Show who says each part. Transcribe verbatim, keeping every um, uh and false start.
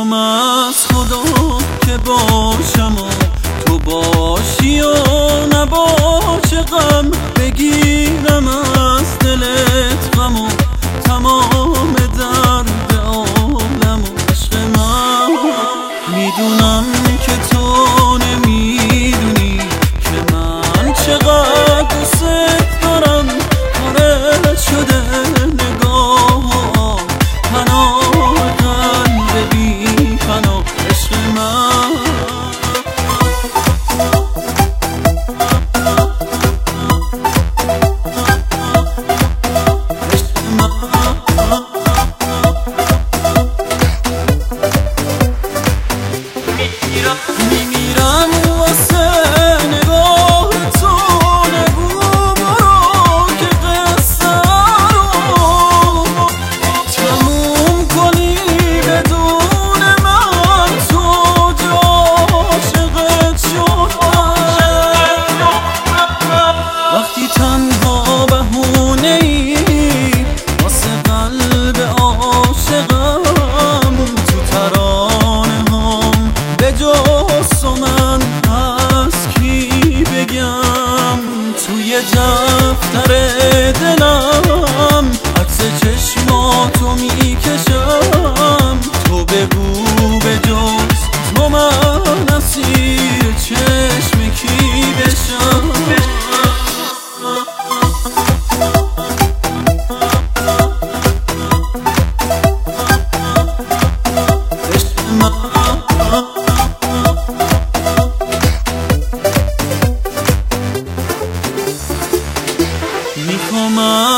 Speaker 1: میخوام از خدا که باشم و تو باشی و نباشه غم، بگیرم از دلت غم و تمام درد عالم و عشق من. میدونم که تو نمیدونی که من چقدر دوست دارم، پاره شده نگاه پناه قلب بی پناه عشق من. میمیرم واسه نگاه تو، نگو برو که قصه رو تموم کنی بدون من، تو جا عاشقت شدم. وقتی تنها بهونه ای واسه قلب عاشقم، تو ترانه هم به جز تو من از کی بگم؟ توی دفتر دلم عکس چشماتو میکشم، تو بگو به جز تو من اسیر چشم کی بشم؟ میخوام